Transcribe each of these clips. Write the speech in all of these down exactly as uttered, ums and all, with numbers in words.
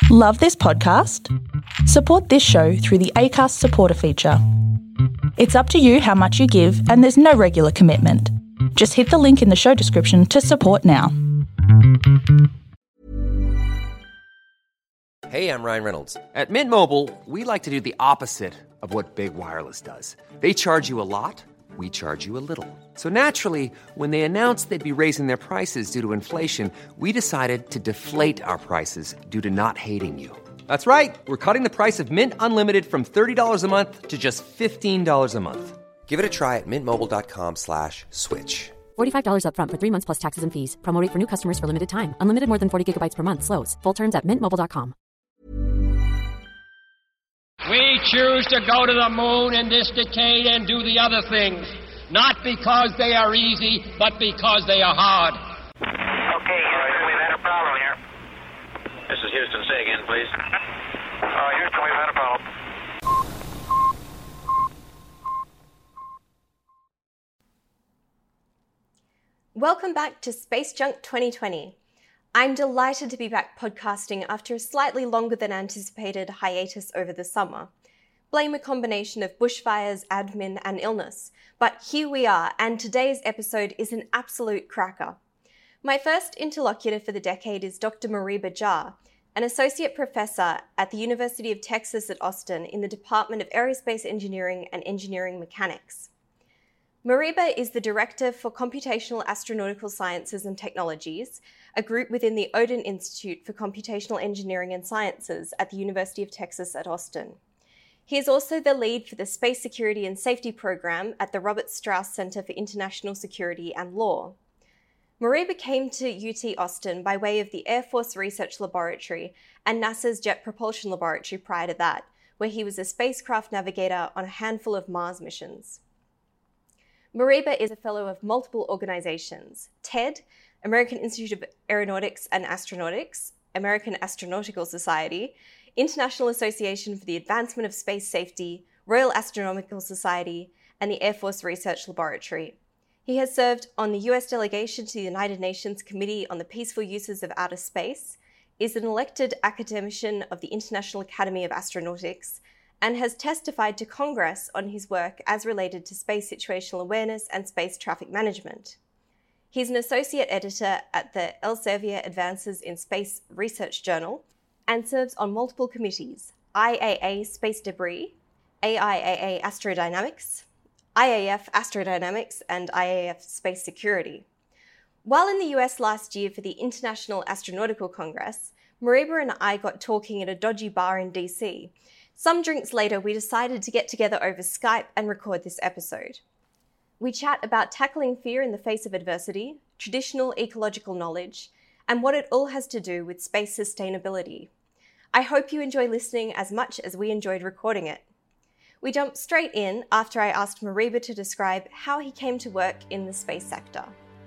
Love this podcast? Support this show through the Acast supporter feature. It's up to you how much you give, and there's no regular commitment. Just hit the link in the show description to support now. Hey, I'm Ryan Reynolds. At Mint Mobile, we like to do the opposite of what Big Wireless does. They charge you a lot, we charge you a little. So naturally, when they announced they'd be raising their prices due to inflation, we decided to deflate our prices due to not hating you. That's right. We're cutting the price of Mint Unlimited from thirty dollars a month to just fifteen dollars a month. Give it a try at mintmobile.com slash switch. forty-five dollars up front for three months plus taxes and fees. Promo rate for new customers for limited time. Unlimited more than forty gigabytes per month. Slows full terms at mint mobile dot com. We choose to go to the moon in this decade and do the other things. Not because they are easy, but because they are hard. Okay, Houston, we've had a problem here. This is Houston. Say again, please. Uh, Houston, we've had a problem. Welcome back to Space Junk twenty twenty. I'm delighted to be back podcasting after a slightly longer than anticipated hiatus over the summer. Blame a combination of bushfires, admin, and illness. But here we are, and today's episode is an absolute cracker. My first interlocutor for the decade is Doctor Moriba Jah, an associate professor at the University of Texas at Austin in the Department of Aerospace Engineering and Engineering Mechanics. Moriba is the Director for Computational Astronautical Sciences and Technologies, a group within the Odin Institute for Computational Engineering and Sciences at the University of Texas at Austin. He is also the lead for the Space Security and Safety Program at the Robert Strauss Center for International Security and Law. Moriba came to U T Austin by way of the Air Force Research Laboratory and NASA's Jet Propulsion Laboratory prior to that, where he was a spacecraft navigator on a handful of Mars missions. Moriba is a fellow of multiple organizations: TED, American Institute of Aeronautics and Astronautics, American Astronautical Society, International Association for the Advancement of Space Safety, Royal Astronomical Society, and the Air Force Research Laboratory. He has served on the U S delegation to the United Nations Committee on the Peaceful Uses of Outer Space, is an elected academician of the International Academy of Astronautics, and has testified to Congress on his work as related to space situational awareness and space traffic management. He's an associate editor at the Elsevier Advances in Space Research Journal and serves on multiple committees: I A A Space Debris, A I A A Astrodynamics, I A F Astrodynamics, and I A F Space Security. While in the U S last year for the International Astronautical Congress, Moriba and I got talking at a dodgy bar in D C. Some drinks later, we decided to get together over Skype and record this episode. We chat about tackling fear in the face of adversity, traditional ecological knowledge, and what it all has to do with space sustainability. I hope you enjoy listening as much as we enjoyed recording it. We jump straight in after I asked Moriba to describe how he came to work in the space sector.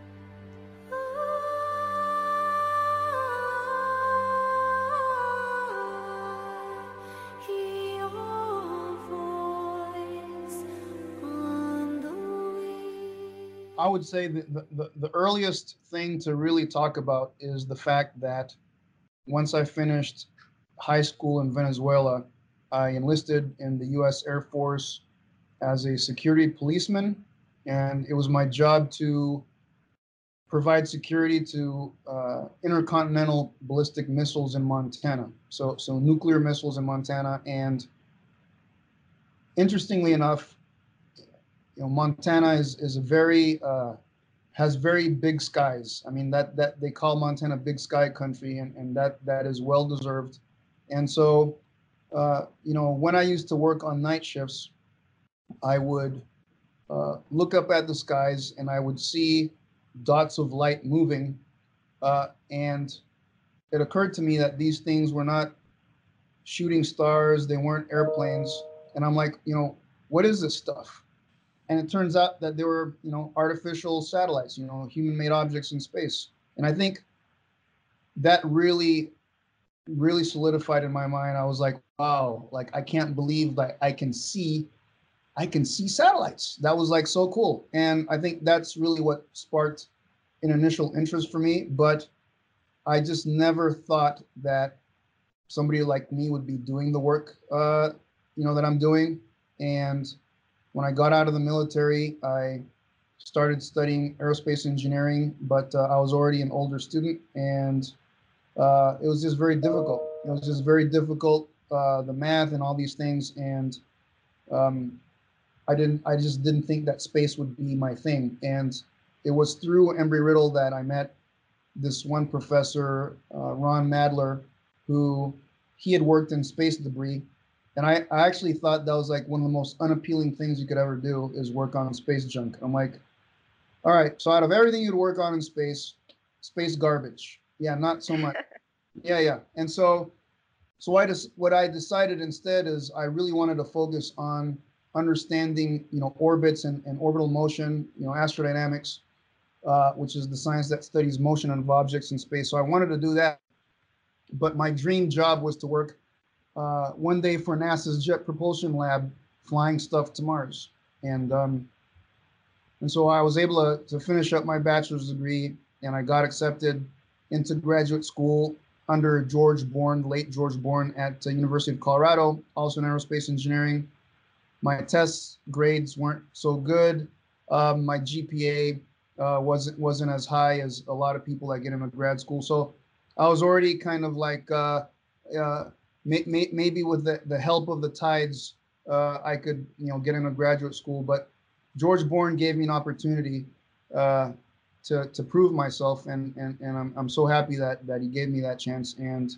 I would say that the, the, the earliest thing to really talk about is the fact that once I finished high school in Venezuela, I enlisted in the U S Air Force as a security policeman, and it was my job to provide security to uh, intercontinental ballistic missiles in Montana. So, so nuclear missiles in Montana. And interestingly enough, you know, Montana is is a very uh, has very big skies. I mean that that they call Montana big sky country, and, and that that is well deserved. And so, uh, you know, when I used to work on night shifts, I would uh, look up at the skies and I would see dots of light moving, uh, and it occurred to me that these things were not shooting stars, they weren't airplanes, and I'm like, you know, what is this stuff? And it turns out that they were, you know, artificial satellites, you know, human-made objects in space. And I think that really, really solidified in my mind. I was like, wow, like I can't believe that I can see, I can see satellites. That was like so cool. And I think that's really what sparked an initial interest for me. But I just never thought that somebody like me would be doing the work, uh, you know, that I'm doing. And when I got out of the military, I started studying aerospace engineering, but uh, I was already an older student, and uh, it was just very difficult. It was just very difficult, uh, the math and all these things, and um, I didn't. I just didn't think that space would be my thing. And it was through Embry-Riddle that I met this one professor, uh, Ron Madler, who he had worked in space debris. And I, I actually thought that was like one of the most unappealing things you could ever do is work on space junk. I'm like, all right, so out of everything you'd work on in space, space garbage. Yeah, not so much. Yeah, yeah. And so, so I just, what I decided instead is I really wanted to focus on understanding, you know, orbits and, and orbital motion, you know, astrodynamics, uh, which is the science that studies motion of objects in space. So I wanted to do that. But my dream job was to work uh, one day for NASA's Jet Propulsion Lab, flying stuff to Mars. And um, and so I was able to, to finish up my bachelor's degree, and I got accepted into graduate school under George Bourne, late George Bourne, at the University of Colorado, also in aerospace engineering. My test grades weren't so good. Um, my G P A uh, wasn't wasn't as high as a lot of people that get into grad school. So I was already kind of like, uh, uh, may, may, maybe with the, the help of the tides, uh, I could, you know, get into graduate school. But George Bourne gave me an opportunity uh, to to prove myself, and and and I'm I'm so happy that that he gave me that chance. And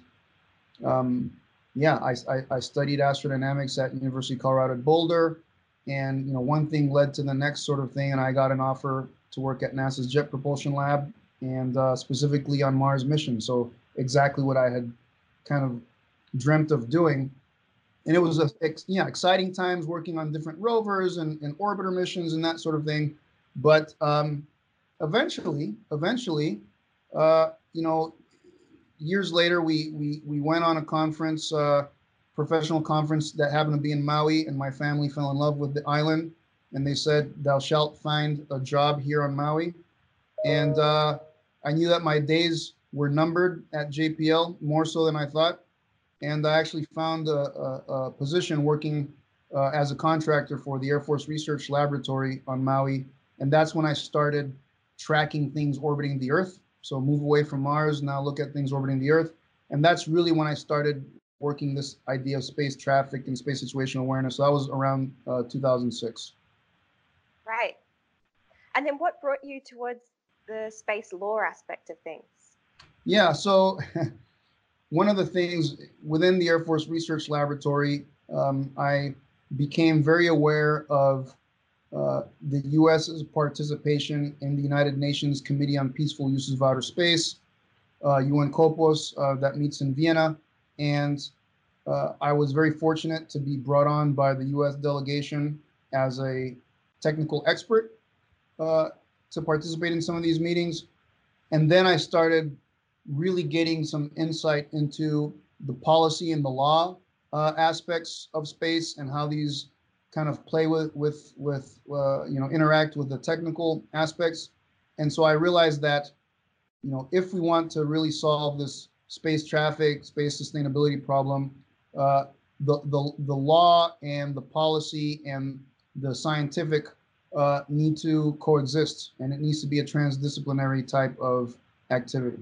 um, yeah, I, I I studied astrodynamics at University of Colorado at Boulder, and you know, one thing led to the next sort of thing, and I got an offer to work at NASA's Jet Propulsion Lab, and uh, specifically on Mars missions. So exactly what I had kind of dreamt of doing. And it was a ex, yeah, exciting times working on different rovers and, and orbiter missions and that sort of thing. But um, eventually, eventually, uh, you know, years later, we we we went on a conference, uh, professional conference that happened to be in Maui, and my family fell in love with the island. And they said, "Thou shalt find a job here on Maui." And uh, I knew that my days were numbered at J P L, more so than I thought. And I actually found a, a, a position working uh, as a contractor for the Air Force Research Laboratory on Maui. And that's when I started tracking things orbiting the Earth. So move away from Mars, now look at things orbiting the Earth. And that's really when I started working this idea of space traffic and space situational awareness. So that was around uh, two thousand six. Right. And then what brought you towards the space law aspect of things? Yeah, so one of the things within the Air Force Research Laboratory, um, I became very aware of uh, the U S's participation in the United Nations Committee on Peaceful Uses of Outer Space, uh, U N COPOS, uh, that meets in Vienna. And uh, I was very fortunate to be brought on by the U S delegation as a technical expert uh, to participate in some of these meetings. And then I started really getting some insight into the policy and the law uh, aspects of space and how these kind of play with with with uh, you know, interact with the technical aspects. And so I realized that, you know, if we want to really solve this space traffic, space sustainability problem, uh, the the the law and the policy and the scientific uh, need to coexist, and it needs to be a transdisciplinary type of activity.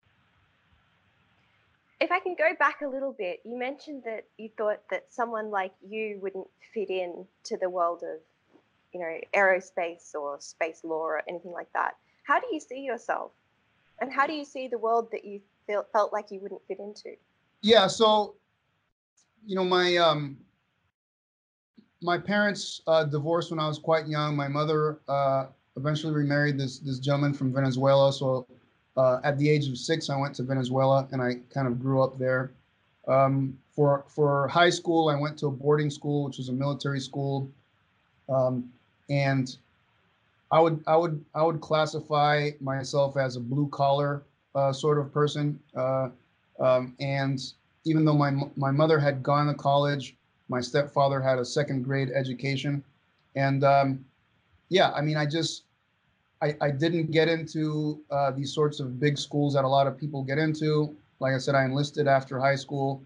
If I can go back a little bit, you mentioned that you thought that someone like you wouldn't fit in to the world of, you know, aerospace or space law or anything like that. How do you see yourself? And how do you see the world that you felt, felt like you wouldn't fit into? Yeah, so, you know, my um, my parents uh, divorced when I was quite young. My mother uh, eventually remarried this this gentleman from Venezuela. So uh, at the age of six, I went to Venezuela, and I kind of grew up there. Um, for for high school, I went to a boarding school, which was a military school, um, and I would I would I would classify myself as a blue collar uh, sort of person. Uh, um, and even though my my mother had gone to college, my stepfather had a second grade education, and um, yeah, I mean, I just I, I didn't get into uh, these sorts of big schools that a lot of people get into. Like I said, I enlisted after high school,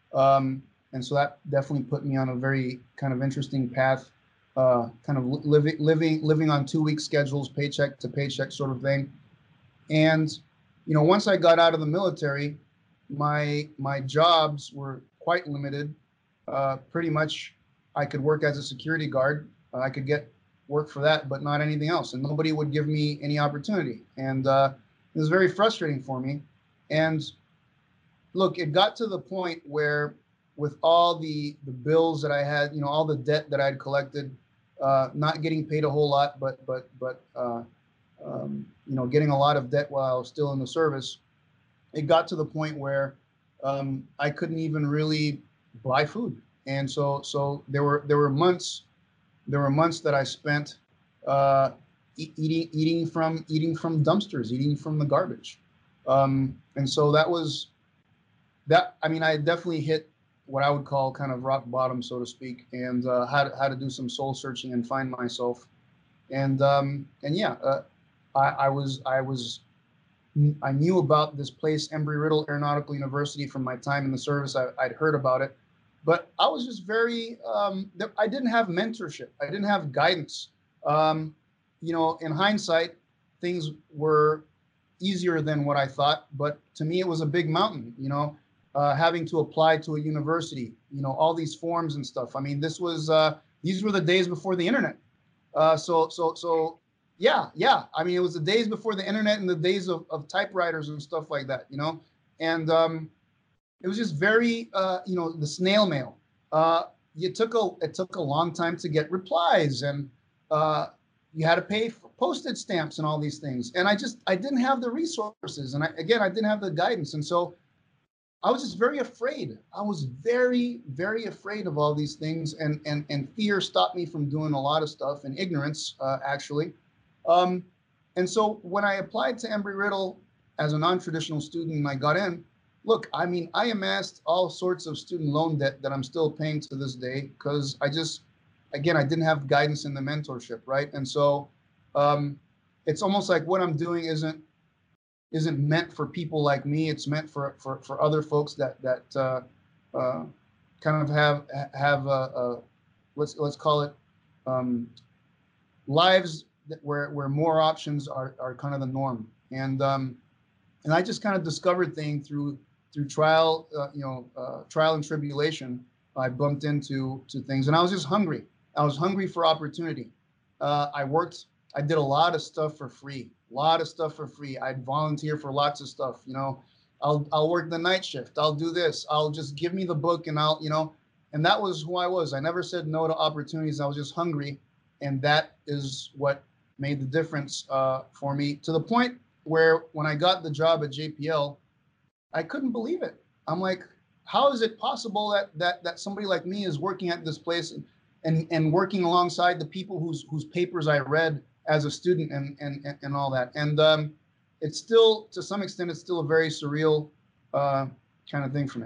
Um, and so that definitely put me on a very kind of interesting path, uh, kind of living, living, living on two week schedules, paycheck to paycheck sort of thing. And, you know, once I got out of the military, my, my jobs were quite limited. Uh, pretty much I could work as a security guard. Uh, I could get work for that, but not anything else. And nobody would give me any opportunity. And uh, it was very frustrating for me. And look, it got to the point where with all the, the bills that I had, you know, all the debt that I'd collected, uh, not getting paid a whole lot, but, but, but, uh, um, you know, getting a lot of debt while I was still in the service, it got to the point where um, I couldn't even really buy food. And so, so there were, there were months, there were months that I spent uh, e- eating, eating from, eating from dumpsters, eating from the garbage. Um, and so that was, that, I mean, I definitely hit what I would call kind of rock bottom, so to speak, and uh, how to, how to do some soul searching and find myself. And, um, and yeah, uh, I, I was, I was, I knew about this place, Embry-Riddle Aeronautical University, from my time in the service. I, I'd heard about it, but I was just very, um, I didn't have mentorship. I didn't have guidance. Um, you know, in hindsight, things were easier than what I thought, but to me, it was a big mountain, you know, uh, having to apply to a university, you know, all these forms and stuff. I mean, this was, uh, these were the days before the internet. Uh, so, so, so, yeah, yeah. I mean, it was the days before the internet and the days of, of typewriters and stuff like that, you know, and um, it was just very, uh, you know, the snail mail. Uh, it took a, it took a long time to get replies, and uh, you had to pay for postage stamps and all these things. And I just, I didn't have the resources. And I, again, I didn't have the guidance. And so I was just very afraid. I was very, very afraid of all these things. And, and, and fear stopped me from doing a lot of stuff, and ignorance, uh, actually. Um, and so when I applied to Embry-Riddle as a non-traditional student and I got in, look, I mean, I amassed all sorts of student loan debt that I'm still paying to this day, because I just, again, I didn't have guidance in the mentorship, right? And so um, it's almost like what I'm doing isn't isn't meant for people like me. It's meant for for, for other folks that that uh, uh, kind of have have a, a let's let's call it um, lives that where where more options are are kind of the norm. And um, and I just kind of discovered things through through trial, uh, you know, uh, trial and tribulation. I bumped into to things, and I was just hungry. I was hungry for opportunity. Uh, I worked, I did a lot of stuff for free, a lot of stuff for free. I'd volunteer for lots of stuff, you know, I'll, I'll work the night shift. I'll do this. I'll just give me the book and I'll, you know, and that was who I was. I never said no to opportunities. I was just hungry. And that is what made the difference uh, for me, to the point where when I got the job at J P L, I couldn't believe it. I'm like, how is it possible that, that, that somebody like me is working at this place and, and, and working alongside the people whose whose papers I read as a student and and, and all that. And um, it's still, to some extent, it's still a very surreal uh, kind of thing for me.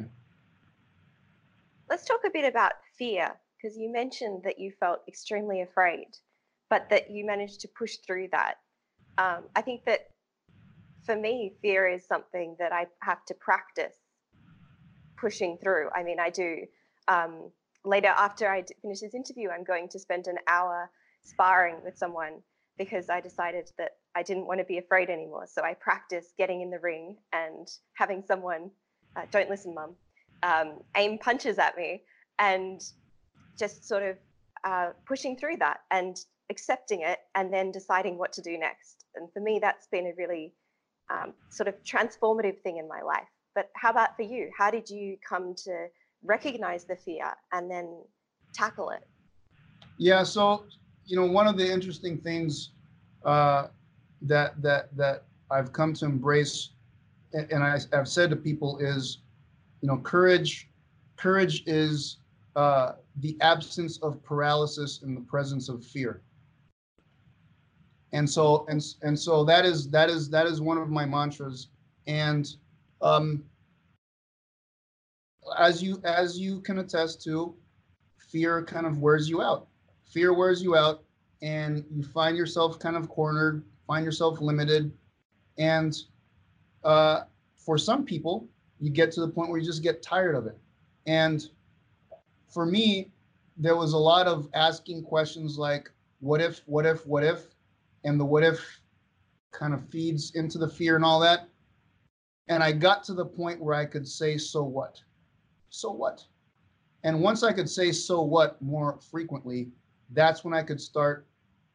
Let's talk a bit about fear, because you mentioned that you felt extremely afraid, but that you managed to push through that. Um, I think that for me, fear is something that I have to practice pushing through. I mean, I do. Um, Later, after I finish this interview, I'm going to spend an hour sparring with someone, because I decided that I didn't want to be afraid anymore. So I practice getting in the ring and having someone, uh, don't listen, Mum, um, aim punches at me, and just sort of uh, pushing through that and accepting it, and then deciding what to do next. And for me, that's been a really um, sort of transformative thing in my life. But how about for you? How did you come to recognize the fear and then tackle it? Yeah, so, you know, one of the interesting things uh, that that that I've come to embrace, and, and I, I've said to people, is, you know, courage. Courage is uh, the absence of paralysis in the presence of fear. And so and and so that is that is that is one of my mantras. And um, as you as you can attest to, fear kind of wears you out. Fear wears you out, and you find yourself kind of cornered, find yourself limited. And uh, for some people, you get to the point where you just get tired of it. And for me, there was a lot of asking questions like, what if, what if, what if? And the what if kind of feeds into the fear and all that. And I got to the point where I could say, so what? So what? And once I could say, so what, more frequently, that's when I could start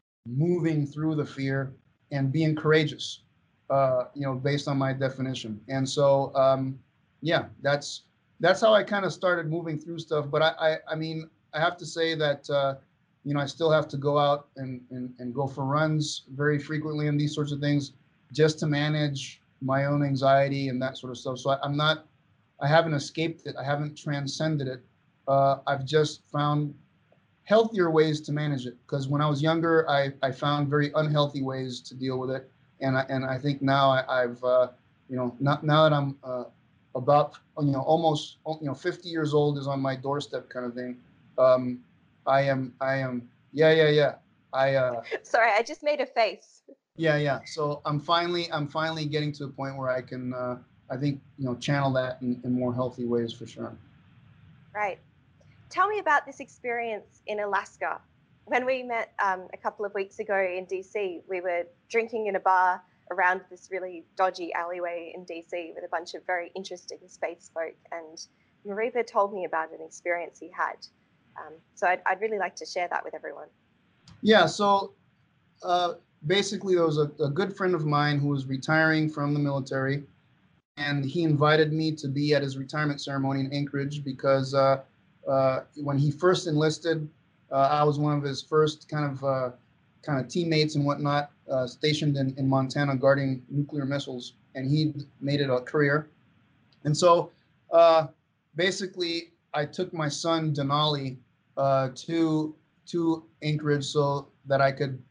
moving through the fear and being courageous, uh, you know, based on my definition. And so, um, yeah, that's that's how I kind of started moving through stuff. But I, I, I mean, I have to say that, uh, you know, I still have to go out and, and, and go for runs very frequently and these sorts of things just to manage my own anxiety and that sort of stuff. So I, I'm not, I haven't escaped it. I haven't transcended it. Uh, I've just found healthier ways to manage it. Because when I was younger, I, I found very unhealthy ways to deal with it. And I, and I think now I, I've, uh, you know, not, now that I'm uh, about, you know, almost, you know, fifty years old is on my doorstep kind of thing. Um, I am, I am, yeah, yeah, yeah. I, uh, Sorry, I just made a face. Yeah, yeah. So I'm finally, I'm finally getting to a point where I can, uh, I think, you know, channel that in, in more healthy ways for sure. Right. Tell me about this experience in Alaska. When we met um, a couple of weeks ago in D C, we were drinking in a bar around this really dodgy alleyway in D C with a bunch of very interesting space folk. And Moriba told me about an experience he had. Um, so I'd, I'd really like to share that with everyone. Yeah. So uh, basically, there was a, a good friend of mine who was retiring from the military, and he invited me to be at his retirement ceremony in Anchorage because uh, uh, when he first enlisted, uh, I was one of his first kind of uh, kind of teammates and whatnot, uh, stationed in, in Montana guarding nuclear missiles, and he made it a career. And so uh, basically, I took my son Denali uh, to to Anchorage so that I could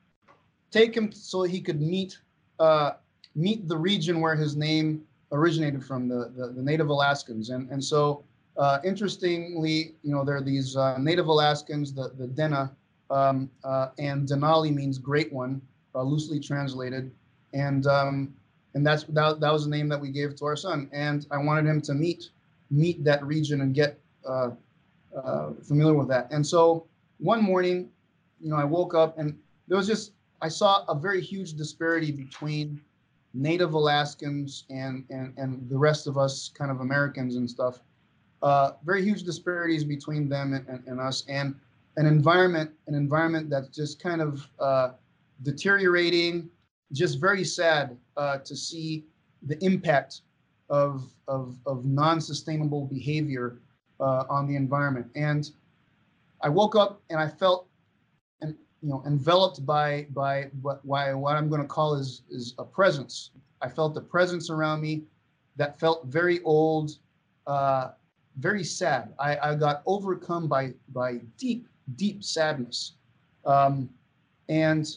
take him so he could meet uh, meet the region where his name originated from, the the, the Native Alaskans. And and so uh, interestingly, you know, there are these uh, Native Alaskans, the the Dena, um, uh, and Denali means great one, uh, loosely translated, and um, and that's that, that was the name that we gave to our son. And I wanted him to meet meet that region and get uh, uh, familiar with that. And so one morning, you know, I woke up and there was just, I saw a very huge disparity between Native Alaskans and and, and the rest of us kind of Americans and stuff. Uh, very huge disparities between them and, and, and us, and an environment, an environment that's just kind of uh, deteriorating, just very sad uh, to see the impact of, of, of non-sustainable behavior uh, on the environment. And I woke up and I felt, and you know, enveloped by by what why what I'm going to call is is a presence. I felt a presence around me that felt very old, uh, very sad. I, I got overcome by by deep deep sadness, um, and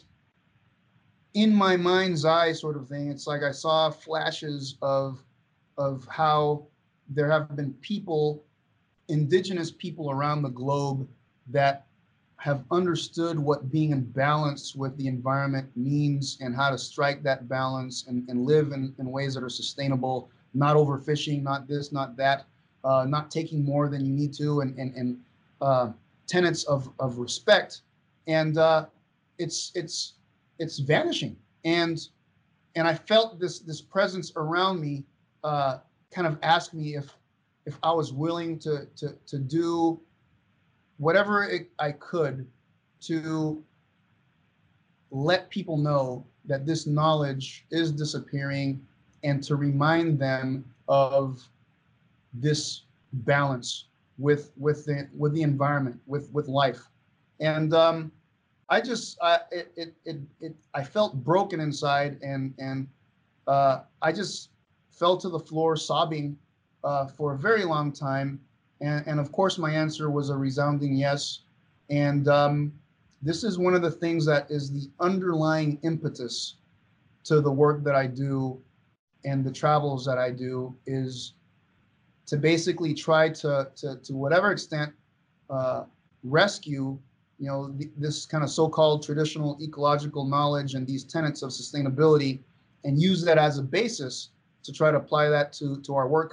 in my mind's eye, sort of thing. It's like I saw flashes of of how there have been people, indigenous people around the globe, that have understood what being in balance with the environment means and how to strike that balance and, and live in, in ways that are sustainable, not overfishing, not this, not that, uh, not taking more than you need to, and, and, and uh, tenets of, of respect. And uh, it's it's it's vanishing. And and I felt this this presence around me uh, kind of ask me if if I was willing to to to do whatever it, I could to let people know that this knowledge is disappearing, and to remind them of this balance with with the with the environment, with with life. And um, I just I it, it it it I felt broken inside, and and uh, I just fell to the floor sobbing uh, for a very long time. And, and of course, my answer was a resounding yes. And um, this is one of the things that is the underlying impetus to the work that I do and the travels that I do, is to basically try to, to, to whatever extent, uh, rescue, you know, th- this kind of so-called traditional ecological knowledge and these tenets of sustainability, and use that as a basis to try to apply that to, to our work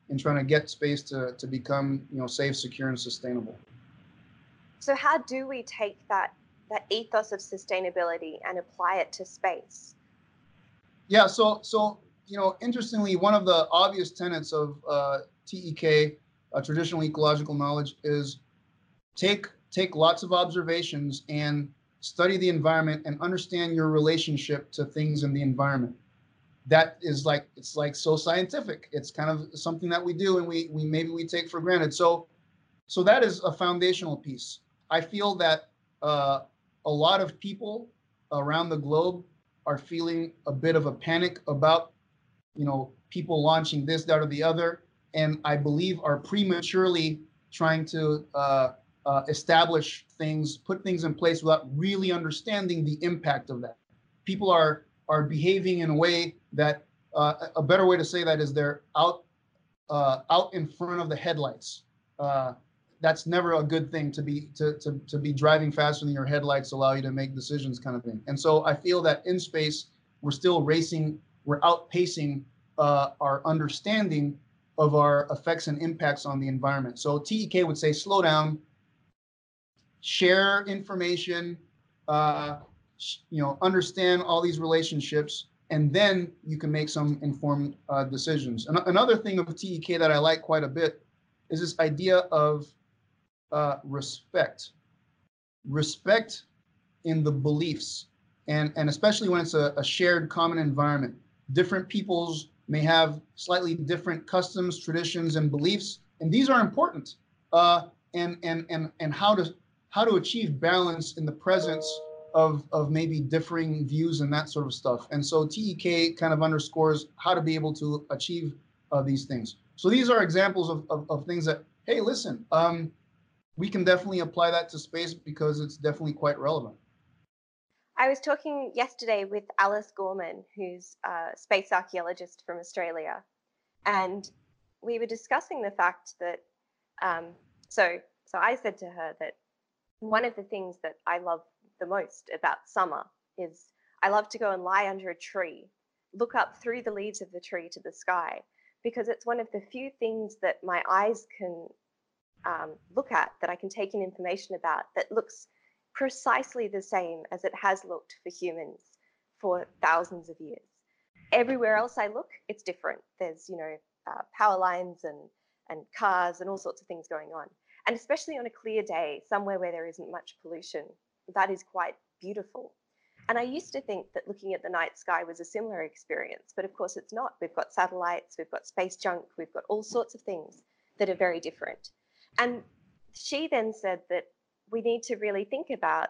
in trying to get space to, to become, you know, safe, secure, and sustainable. So how do we take that that ethos of sustainability and apply it to space? Yeah, so so you know, interestingly, one of the obvious tenets of uh, T E K, uh, traditional ecological knowledge, is take take lots of observations and study the environment and understand your relationship to things in the environment. That is like, it's like so scientific. It's kind of something that we do and we we maybe we take for granted. So so that is a foundational piece. I feel that uh, a lot of people around the globe are feeling a bit of a panic about, you know, people launching this, that, or the other, and I believe are prematurely trying to uh, uh, establish things, put things in place without really understanding the impact of that. People are are behaving in a way that uh, a better way to say that is they're out uh, out in front of the headlights. Uh, that's never a good thing, to be to, to to be driving faster than your headlights allow you to make decisions, kind of thing. And so I feel that in space we're still racing, we're outpacing uh, our understanding of our effects and impacts on the environment. So T E K would say slow down, share information, uh, you know, understand all these relationships, and then you can make some informed uh, decisions. And another thing of T E K that I like quite a bit is this idea of uh, respect. Respect in the beliefs, and, and especially when it's a, a shared common environment. Different peoples may have slightly different customs, traditions, and beliefs, and these are important. Uh, and and and and how to how to achieve balance in the presence of of maybe differing views and that sort of stuff. And so T E K kind of underscores how to be able to achieve uh, these things. So these are examples of, of, of things that, hey, listen, um, we can definitely apply that to space because it's definitely quite relevant. I was talking yesterday with Alice Gorman, who's a space archaeologist from Australia, and we were discussing the fact that, um, so so I said to her that one of the things that I love the most about summer is I love to go and lie under a tree, look up through the leaves of the tree to the sky, because it's one of the few things that my eyes can um, look at, that I can take in information about, that looks precisely the same as it has looked for humans for thousands of years. Everywhere else I look, it's different. There's, you know, uh, power lines and, and cars and all sorts of things going on. And especially on a clear day, somewhere where there isn't much pollution, that is quite beautiful. And I used to think that looking at the night sky was a similar experience, but of course it's not. We've got satellites, we've got space junk, we've got all sorts of things that are very different. And she then said that we need to really think about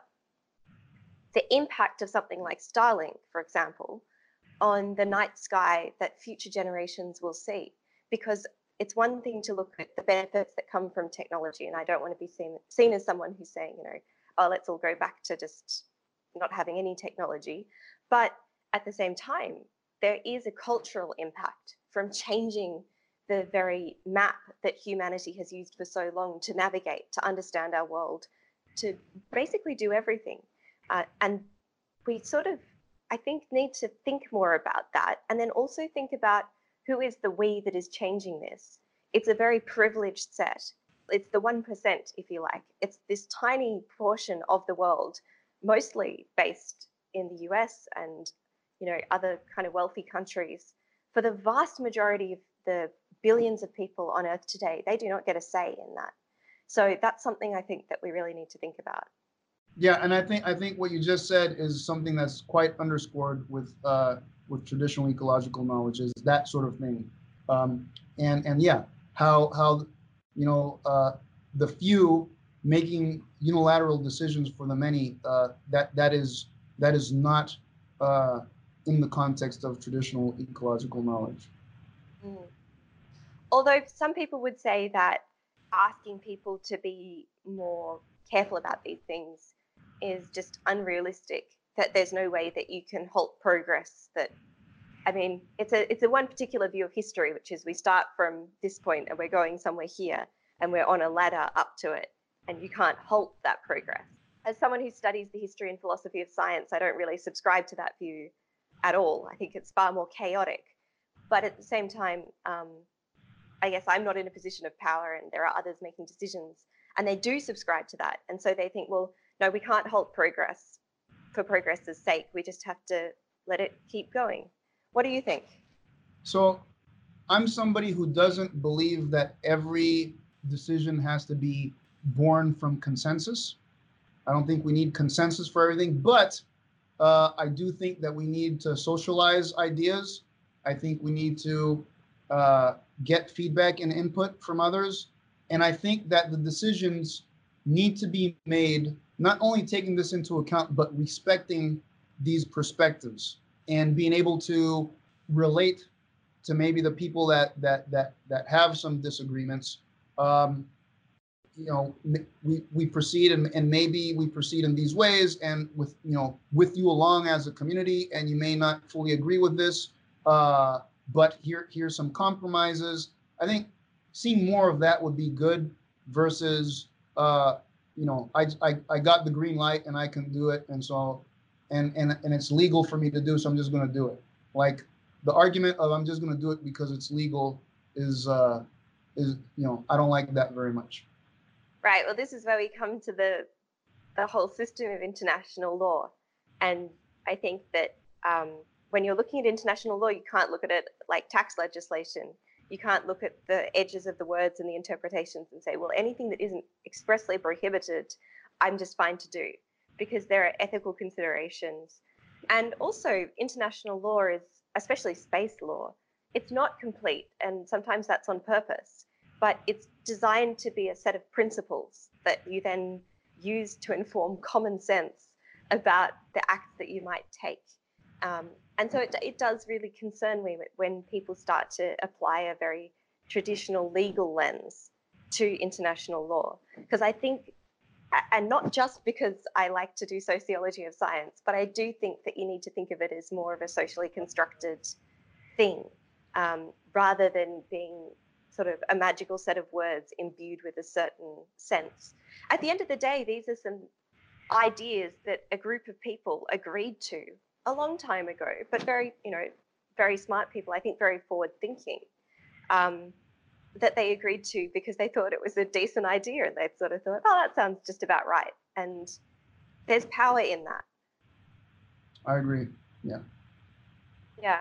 the impact of something like Starlink, for example, on the night sky that future generations will see. Because it's one thing to look at the benefits that come from technology, and I don't want to be seen, seen as someone who's saying, you know, oh, let's all go back to just not having any technology. But at the same time, there is a cultural impact from changing the very map that humanity has used for so long to navigate, to understand our world, to basically do everything. Uh, and we sort of, I think, need to think more about that, and then also think about who is the we that is changing this. It's a very privileged set. It's the one percent, if you like. It's this tiny portion of the world, mostly based in the U S and, you know, other kind of wealthy countries. For the vast majority of the billions of people on Earth today, they do not get a say in that. So that's something I think that we really need to think about. Yeah, and I think I think what you just said is something that's quite underscored with uh, with traditional ecological knowledge, is that sort of thing. Um, and and yeah, how how you know uh, the few making unilateral decisions for the many, uh, that that is that is not uh, in the context of traditional ecological knowledge. Mm. Although some people would say that asking people to be more careful about these things is just unrealistic, that there's no way that you can halt progress. That, I mean, it's a it's a one particular view of history, which is we start from this point and we're going somewhere here and we're on a ladder up to it, and you can't halt that progress. As someone who studies the history and philosophy of science, I don't really subscribe to that view at all. I think it's far more chaotic. But at the same time, um, I guess I'm not in a position of power and there are others making decisions, and they do subscribe to that. And so they think, well, no, we can't halt progress for progress's sake. We just have to let it keep going. What do you think? So I'm somebody who doesn't believe that every decision has to be born from consensus. I don't think we need consensus for everything, but uh, I do think that we need to socialize ideas. I think we need to uh, get feedback and input from others. And I think that the decisions need to be made, not only taking this into account, but respecting these perspectives and being able to relate to maybe the people that that that that have some disagreements. Um, you know, we we proceed and, and maybe we proceed in these ways and with you know with you along as a community, and you may not fully agree with this, uh, but here here's some compromises. I think seeing more of that would be good versus uh, you know I, I I got the green light and I can do it, and so and and and it's legal for me to do, so I'm just going to do it. Like the argument of I'm just going to do it because it's legal is uh, is you know I don't like that very much. Right. Well, this is where we come to the the whole system of international law, and I think that um, when you're looking at international law, you can't look at it like tax legislation. You can't look at the edges of the words and the interpretations and say, well, anything that isn't expressly prohibited, I'm just fine to do, because there are ethical considerations. And also, international law is, especially space law, it's not complete, and sometimes that's on purpose, but it's designed to be a set of principles that you then use to inform common sense about the acts that you might take. Um, and so it, it does really concern me when people start to apply a very traditional legal lens to international law, because I think, and not just because I like to do sociology of science, but I do think that you need to think of it as more of a socially constructed thing, um, rather than being sort of a magical set of words imbued with a certain sense. At the end of the day, these are some ideas that a group of people agreed to a long time ago, but very, you know, very smart people, I think very forward thinking, um, that they agreed to because they thought it was a decent idea, and they sort of thought, oh, that sounds just about right. And there's power in that. I agree. Yeah. Yeah.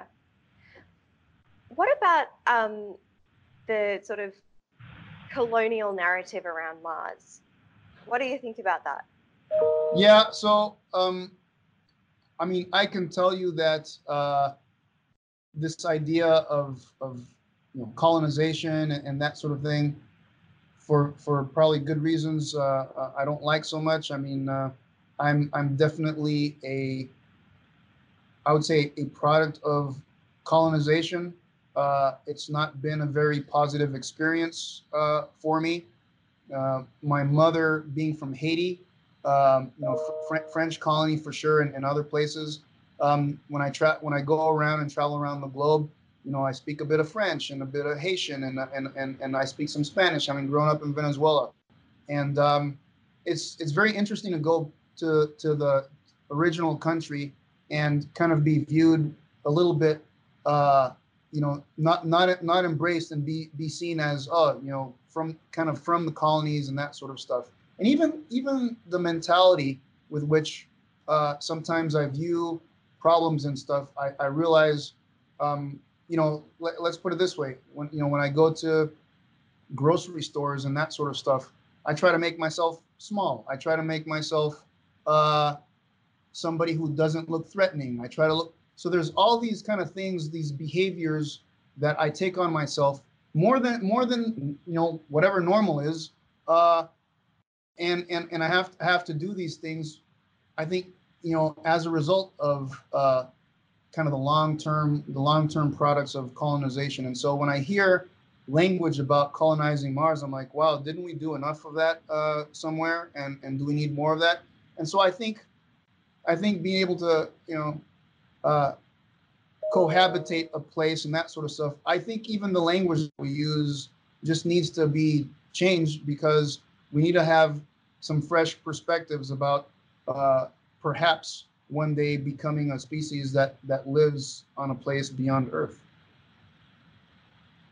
What about um, the sort of colonial narrative around Mars? What do you think about that? Yeah, so um, I mean, I can tell you that uh, this idea of of you know colonization and, and that sort of thing, for for probably good reasons, uh, I don't like so much. I mean, uh, I'm I'm definitely a I would say a product of colonization. Uh, it's not been a very positive experience uh, for me. Uh, my mother being from Haiti, um, you know, fr- French colony for sure, and, and other places. Um, when I tra- when I go around and travel around the globe, you know, I speak a bit of French and a bit of Haitian, and and and, and I speak some Spanish. I mean, growing up in Venezuela, and um, it's it's very interesting to go to to the original country and kind of be viewed a little bit, uh, you know, not not not embraced and be be seen as, oh, you know, from kind of from the colonies and that sort of stuff. And even even the mentality with which uh, sometimes I view problems and stuff, I, I realize, um, you know, let, let's put it this way: when you know when I go to grocery stores and that sort of stuff, I try to make myself small. I try to make myself uh, somebody who doesn't look threatening. I try to look. So there's all these kind of things, these behaviors that I take on myself more than more than you know whatever normal is, uh, and and and I have to have to do these things. I think you know as a result of uh, kind of the long term the long term products of colonization. And so when I hear language about colonizing Mars, I'm like, wow, didn't we do enough of that uh, somewhere? And and do we need more of that? And so I think I think being able to you know. Uh, cohabitate a place and that sort of stuff. I think even the language we use just needs to be changed, because we need to have some fresh perspectives about uh, perhaps one day becoming a species that that lives on a place beyond Earth.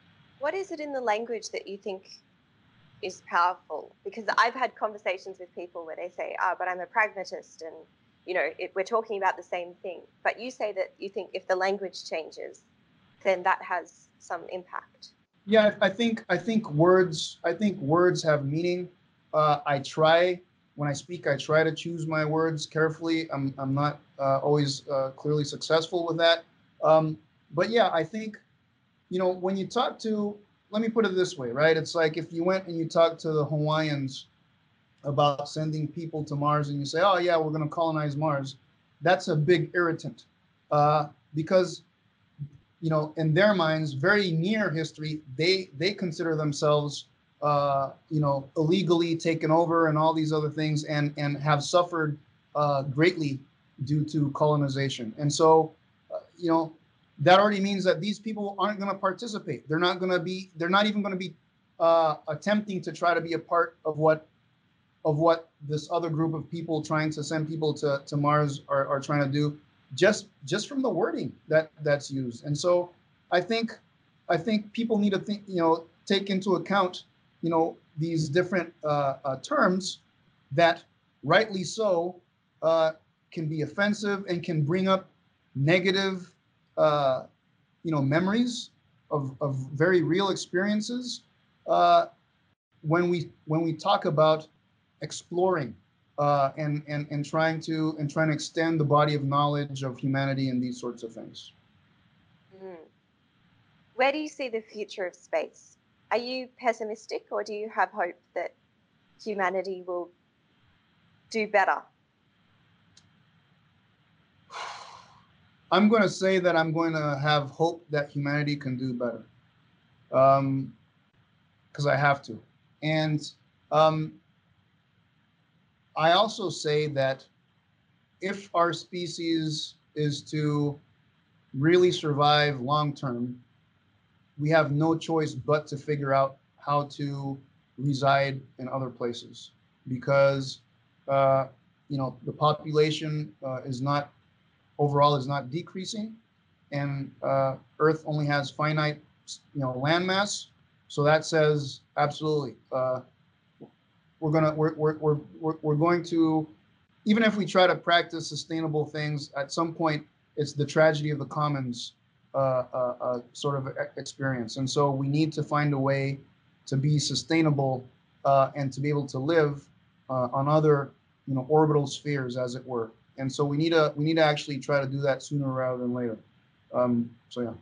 What is it in the language that you think is powerful? Because I've had conversations with people where they say, ah, but I'm a pragmatist and, you know, it, we're talking about the same thing. But you say that you think if the language changes, then that has some impact. Yeah, I think I think words I think words have meaning. Uh, I try when I speak, I try to choose my words carefully. I'm I'm not uh, always uh, clearly successful with that. Um, but yeah, I think, you know, when you talk to, let me put it this way, right? It's like if you went and you talked to the Hawaiians about sending people to Mars and you say, oh yeah, we're going to colonize Mars. That's a big irritant uh, because, you know, in their minds, very near history, they they consider themselves, uh, you know, illegally taken over and all these other things, and and have suffered uh, greatly due to colonization. And so, uh, you know, that already means that these people aren't going to participate. They're not going to be. They're not even going to be uh, attempting to try to be a part of what of what this other group of people trying to send people to, to Mars are, are trying to do, just just from the wording that that's used. And so I think I think people need to think, you know, take into account, you know, these different uh, uh, terms that rightly so uh, can be offensive and can bring up negative, uh, you know, memories of, of very real experiences uh, when we when we talk about exploring uh, and, and and trying to and trying to extend the body of knowledge of humanity and these sorts of things. Mm. Where do you see the future of space? Are you pessimistic, or do you have hope that humanity will do better? I'm going to say that I'm going to have hope that humanity can do better, um, because I have to. And um, I also say that if our species is to really survive long term, we have no choice but to figure out how to reside in other places, because uh, you know, the population uh, is not overall is not decreasing, and uh, Earth only has finite, you know, landmass. So that says absolutely uh, we're gonna we're, we're, we're, we're, we're going to, even if we try to practice sustainable things, at some point it's the tragedy of the commons uh, uh, uh, sort of experience. And so we need to find a way to be sustainable uh, and to be able to live uh, on other, you know, orbital spheres, as it were. And so we need to we need to actually try to do that sooner rather than later. Um, so yeah.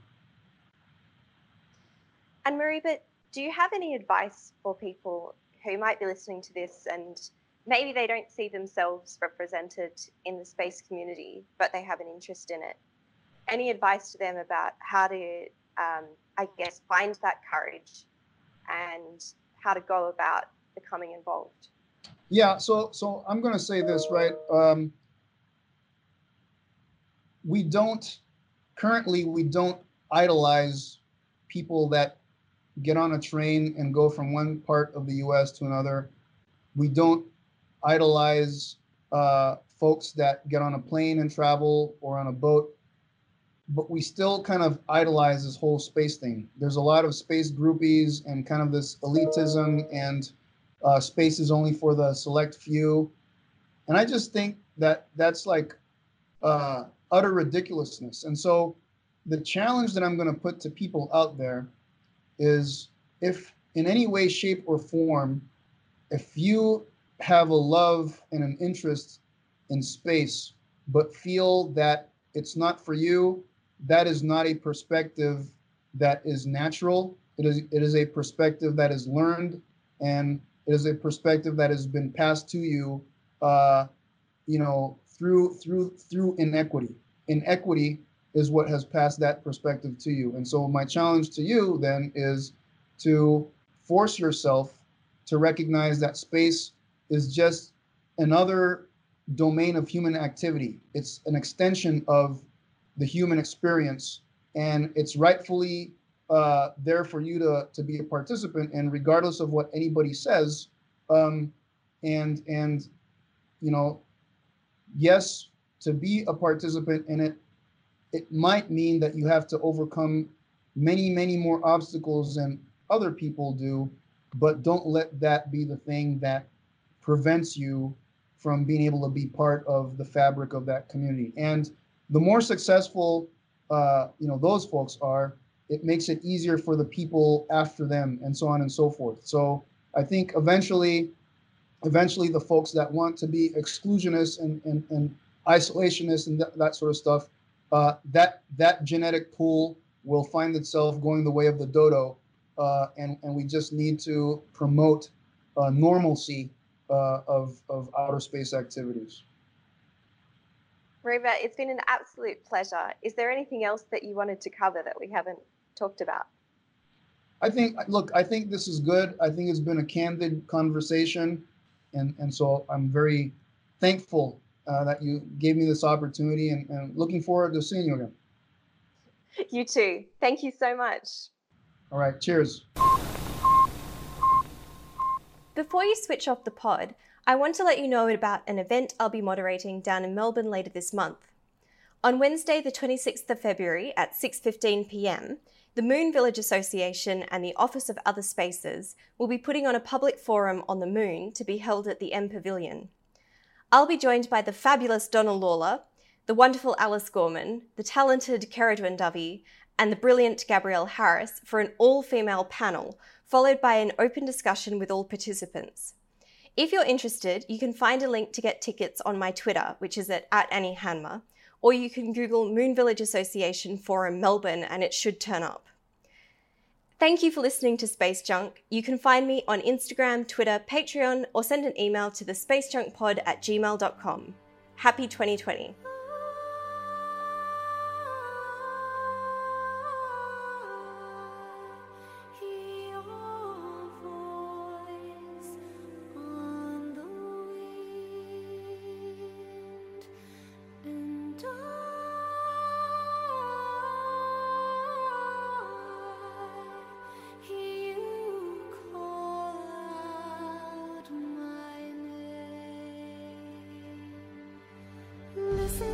And Marie, but do you have any advice for people who might be listening to this and maybe they don't see themselves represented in the space community, but they have an interest in it? Any advice to them about how to, um, I guess, find that courage and how to go about becoming involved? Yeah, so so I'm going to say this, right? Um, we don't, currently, we don't idolize people that get on a train and go from one part of the U S to another. We don't idolize uh, folks that get on a plane and travel or on a boat, but we still kind of idolize this whole space thing. There's a lot of space groupies and kind of this elitism, and uh, space is only for the select few. And I just think that that's like uh, utter ridiculousness. And so the challenge that I'm going to put to people out there is, if in any way, shape, or form, if you have a love and an interest in space, but feel that it's not for you, that is not a perspective that is natural. It is it is a perspective that is learned, and it is a perspective that has been passed to you, uh, you know, through through through inequity. Inequity is what has passed that perspective to you. And so my challenge to you then is to force yourself to recognize that space is just another domain of human activity. It's an extension of the human experience, and it's rightfully uh, there for you to, to be a participant in, regardless of what anybody says. Um, and, and, you know, yes, to be a participant in it, it might mean that you have to overcome many, many more obstacles than other people do, but don't let that be the thing that prevents you from being able to be part of the fabric of that community. And the more successful uh, you know those folks are, it makes it easier for the people after them, and so on and so forth. So I think eventually, eventually the folks that want to be exclusionists and, and, and isolationists and th- that sort of stuff, uh, that that genetic pool will find itself going the way of the dodo, uh, and and we just need to promote uh, normalcy uh, of of outer space activities. Robert, it's been an absolute pleasure. Is there anything else that you wanted to cover that we haven't talked about? I think, look, I think this is good. I think it's been a candid conversation, and and so I'm very thankful uh, that you gave me this opportunity, and, and looking forward to seeing you again. You too. Thank you so much. All right, cheers. Before you switch off the pod, I want to let you know about an event I'll be moderating down in Melbourne later this month. On Wednesday, the twenty-sixth of February at six fifteen p m, the Moon Village Association and the Office of Other Spaces will be putting on a public forum on the Moon to be held at the M Pavilion. I'll be joined by the fabulous Donna Lawler, the wonderful Alice Gorman, the talented Keridwen Dovey, and the brilliant Gabrielle Harris for an all-female panel, followed by an open discussion with all participants. If you're interested, you can find a link to get tickets on my Twitter, which is at, at Annie Hanma, or you can Google Moon Village Association Forum Melbourne and it should turn up. Thank you for listening to Space Junk. You can find me on Instagram, Twitter, Patreon, or send an email to the spacejunkpod at gmail dot com. Happy twenty twenty. Listen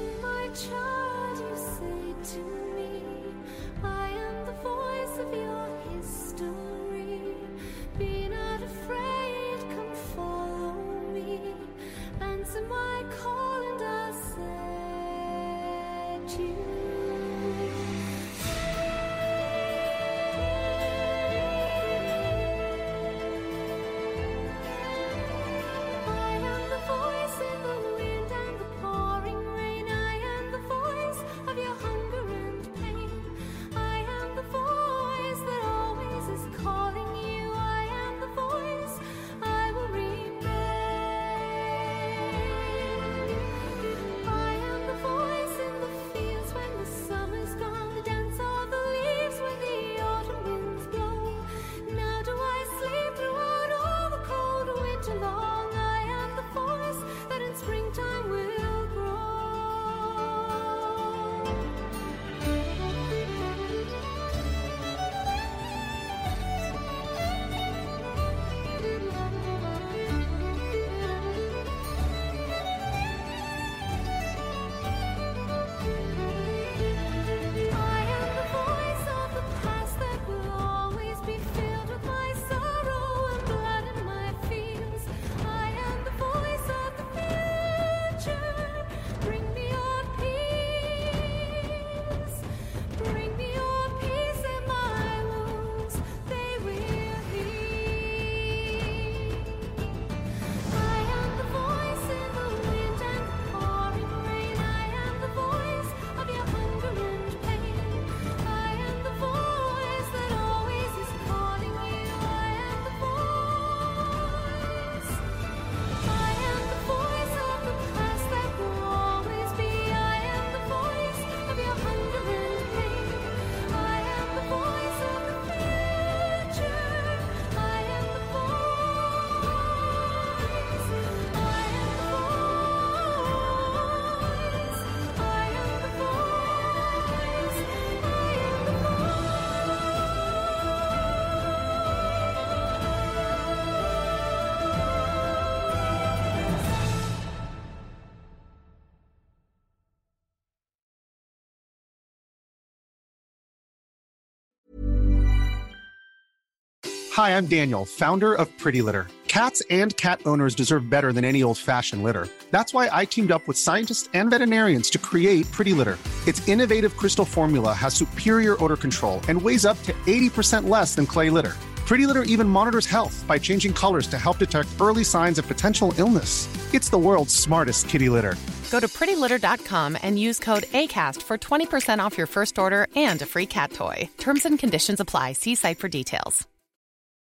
Hi, I'm Daniel, founder of Pretty Litter. Cats and cat owners deserve better than any old-fashioned litter. That's why I teamed up with scientists and veterinarians to create Pretty Litter. Its innovative crystal formula has superior odor control and weighs up to eighty percent less than clay litter. Pretty Litter even monitors health by changing colors to help detect early signs of potential illness. It's the world's smartest kitty litter. Go to pretty litter dot com and use code ACAST for twenty percent off your first order and a free cat toy. Terms and conditions apply. See site for details.